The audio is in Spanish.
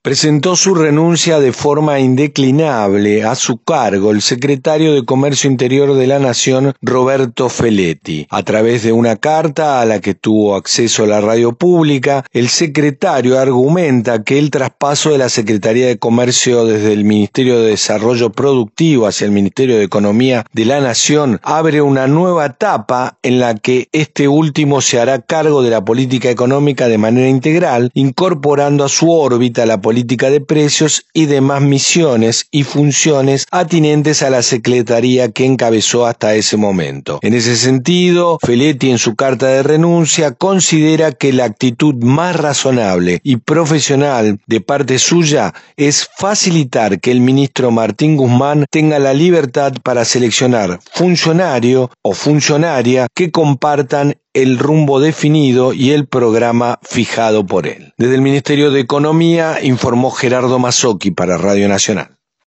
presentó su renuncia de forma indeclinable a su cargo el secretario de Comercio Interior de la Nación, Roberto Feletti. A través de una carta a la que tuvo acceso la radio pública, el secretario argumenta que el traspaso de la Secretaría de Comercio desde el Ministerio de Desarrollo Productivo hacia el Ministerio de Economía de la Nación abre una nueva etapa en la que este último se hará cargo de la política económica de manera integral, incorporando a su órbita la política de precios y demás misiones y funciones atinentes a la secretaría que encabezó hasta ese momento. En ese sentido, Feletti en su carta de renuncia considera que la actitud más razonable y profesional de parte suya es facilitar que el ministro Martín Guzmán tenga la libertad para seleccionar funcionario o funcionaria que compartan el rumbo definido y el programa fijado por él. Desde el Ministerio de Economía informó Gerardo Mazzocchi para Radio Nacional.